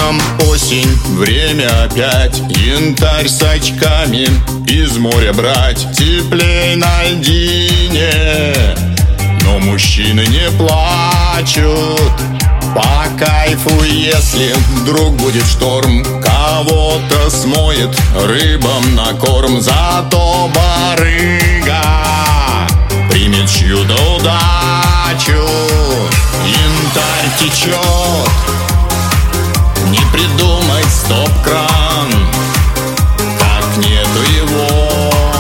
окном осень, время опять. Янтарь с очками из моря брать. Теплей на льдине, но мужчины не плачут. По кайфу, если вдруг будет шторм, кого-то смоет рыбам на корм. Зато барыга примет чью-то удачу. Янтарь течет, не придумать стоп-кран, как нету его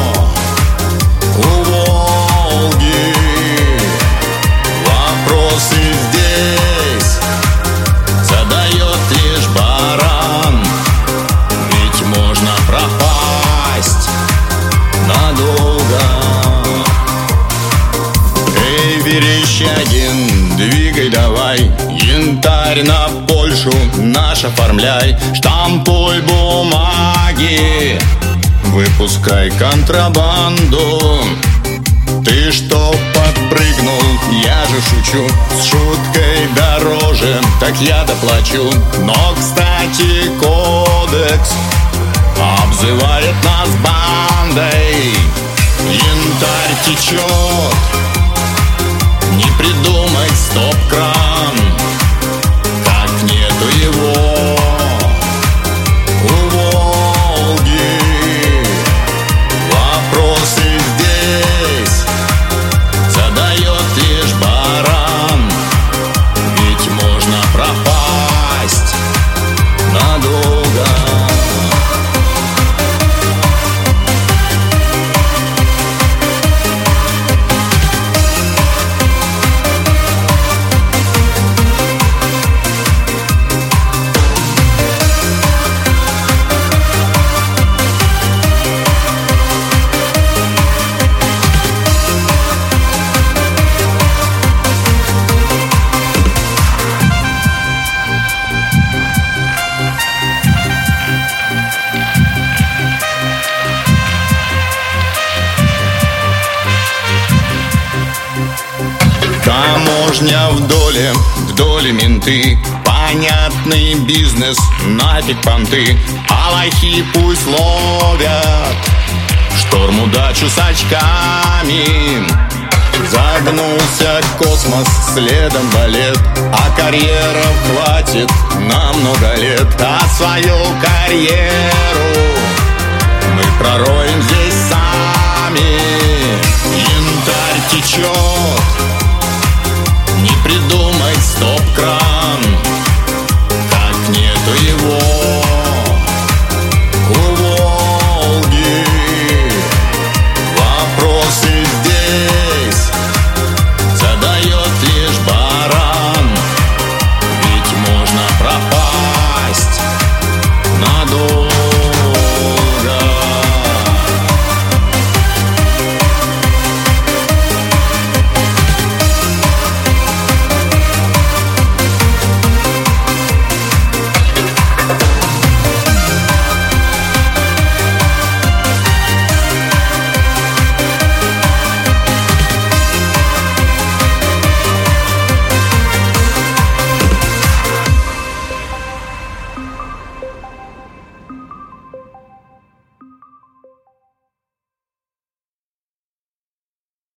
у Волги. Вопросы здесь задает лишь баран, ведь можно пропасть надолго. Эй, Верещагин, двигай давай, Янтарь на Польшу наш оформляй. Штампуй бумаги, выпускай контрабанду. Ты что подпрыгнул? Я же шучу, с шуткой дороже, так я доплачу. Но, кстати, кодекс обзывает нас бандой. Янтарь течет, не придумать стоп-кран, как нету его у Волги. Вопросы здесь задает лишь баран, ведь можно пропасть надолго. Таможня вдоль менты, понятный бизнес, нафиг понты. А лохи пусть ловят шторм удачу с очками. Загнулся космос, следом балет, а карьеров хватит на много лет. А свою карьеру мы пророем здесь сами. Янтарь течет, не придумать стоп-кран,